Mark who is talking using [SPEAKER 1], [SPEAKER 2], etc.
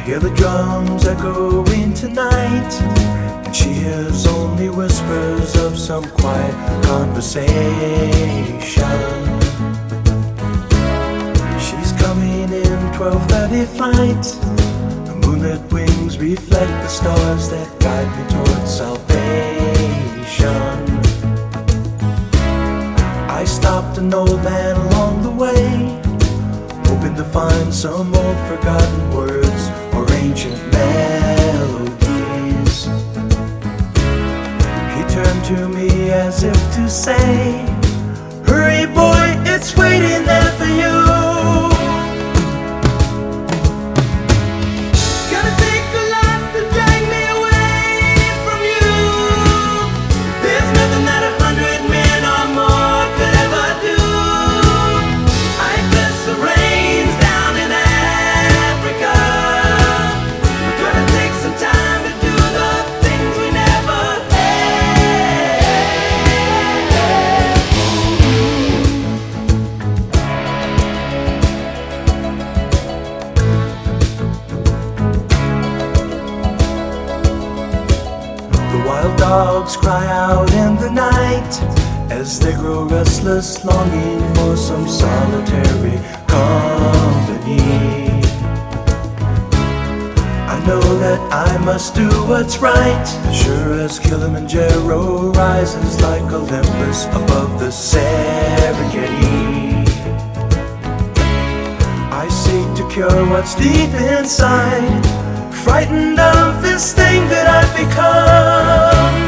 [SPEAKER 1] Hear the drums echoing tonight, and she hears only whispers of some quiet conversation. She's coming in 12:30 flight. The moonlit wings reflect the stars that guide me towards salvation. I stopped an old man along the way, hoping to find some old forgotten words or ancient melodies. He turned to me as if to say, "Hurry boy, it's waiting there for you." It's gonna take a lot to drag me away from you. There's nothing that 100 men or more could ever do. I bless the rains down in Africa. We're gonna take some time to do the things we never had. The wild dogs cry out in the night as they grow restless, longing for some solitary company. I know that I must do what's right, sure as Kilimanjaro rises like Olympus above the Serengeti. I seek to cure what's deep inside, frightened of this thing that I've become.